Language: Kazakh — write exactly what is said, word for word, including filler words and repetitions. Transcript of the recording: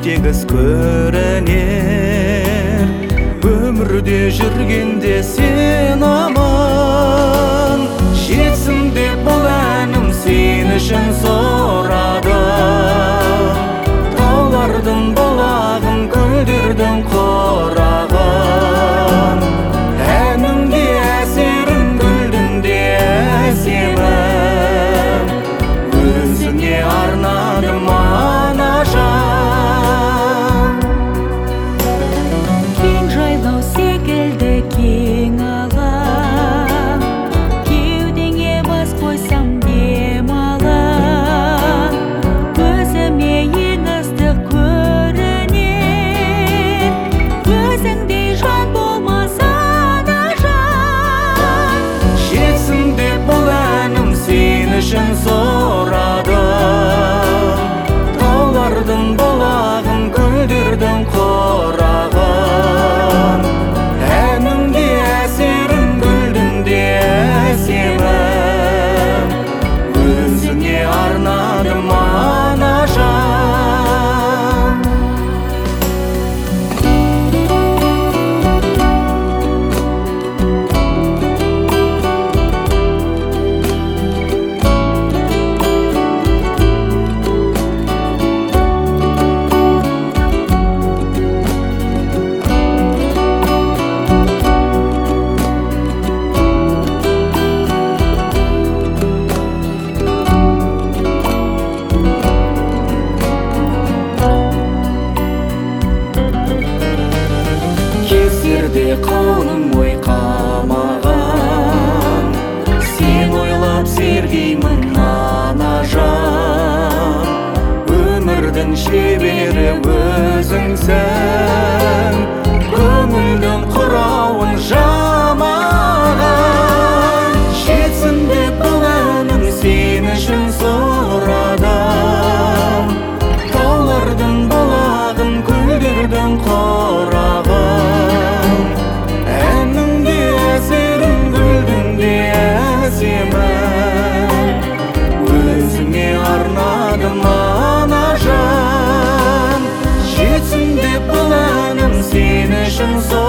тегіс көрінер. Өмірде жүргенде сен аман жетсін деп бұл әнім сен үшін сұрадым. Таулардың бұлағын, көлдердің құрағын, әнімде әсерін, гүлдінде әсемін, өзіңе арнадым ана жан. Кең жайлау секілді кең алаң, кеудеңе бас қойсам демалам, көзіме ең ыстық көрінер, өзіңдей жан болмаса да жан. Жетсін деп бұл әнім сен үшін сұрадым. Таулардың бұлағын, көлдердің құрағын, әнімде әсерін, гүлдінде әсемін, өзіңе арнадым ана жан. Кездерде қауым ой қамаған, сен ойлап сергеймін ана жан. Өмірдің шебері өзіңсің, көңілдің құрауын жамаған. Жетсін деп бұл әнім сен үшін сұрадым. Таулардың бұлағын, көлдердің құрағын, әнімде әсерін, гүлдінде әсемін, өзіңе арнадым ана жан. Жетсін деп бұл әнім сен үшін